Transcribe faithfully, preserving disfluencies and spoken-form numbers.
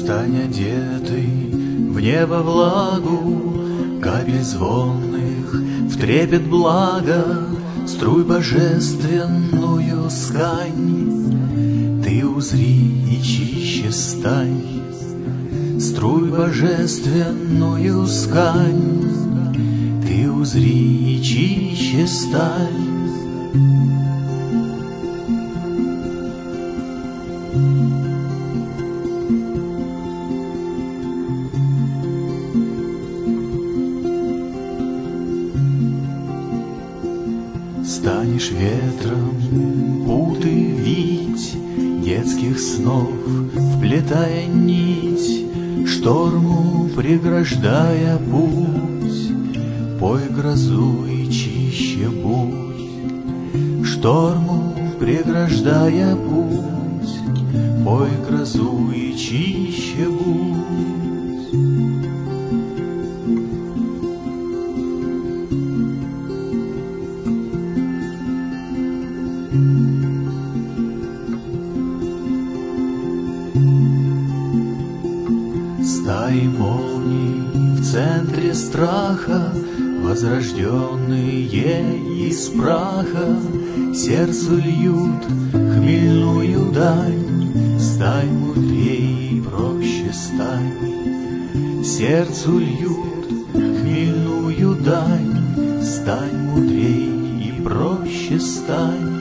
Стань одетый в небо влагу, капель звонных в трепет блага, струй божественную скань, ты узри и чище стань. Струй божественную скань, ты узри и чище стань. Станешь ветром путы вить детских снов, вплетая нить, шторму преграждая путь. Пой грозу и чище будь, шторму преграждая путь. Пой грозу и чище будь. Стаи молний в центре страха, возрожденные из праха, сердцу льют хмельную дань. Стань мудрей и проще стань, сердцу льют хмельную дань. Стань мудрей и проще стань.